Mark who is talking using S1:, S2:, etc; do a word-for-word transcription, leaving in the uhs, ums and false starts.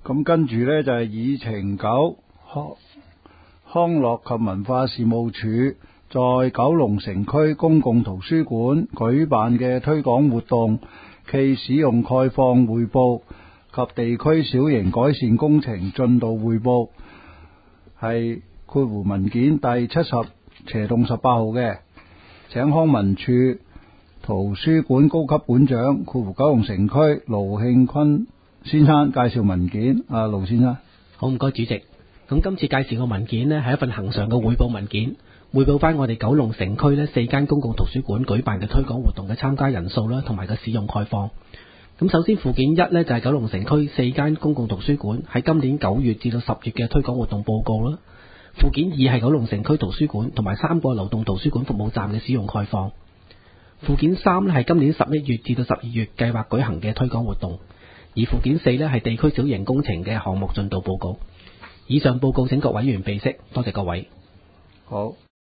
S1: 咁跟住呢，就係議程九，康康樂及文化事務署在九龍城區公共圖書館舉辦嘅推廣活動暨使用概況匯報及地區小型改善工程進度匯報，係括弧文件第七十斜洞十八號嘅，請康文署圖書館高級館長括弧九龍城區盧慶坤先生介紹文件。阿盧先生，
S2: 好，唔該主席。咁今次介紹個文件呢，係一份恒常嘅匯報文件，匯報翻我哋九龍城區呢四間公共圖書館舉辦嘅推廣活動嘅參加人數啦，同埋個使用概況。咁首先附件一呢，就係九龍城區四間公共圖書館喺今年九月至到十月嘅推廣活動報告啦。附件二係九龍城區圖書館同埋三個流動圖書館服務站嘅使用概況。附件三呢，係今年十一月至到十二月計劃舉行嘅推廣活動。而附件四呢，係地區小型工程嘅項目進度報告。以上報告請各委員備悉，多謝各位。
S1: 好。